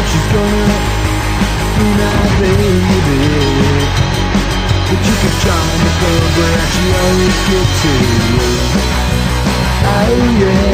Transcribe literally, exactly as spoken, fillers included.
said she's gonna be my baby, but you can try the club where she always gets to you. Oh yeah.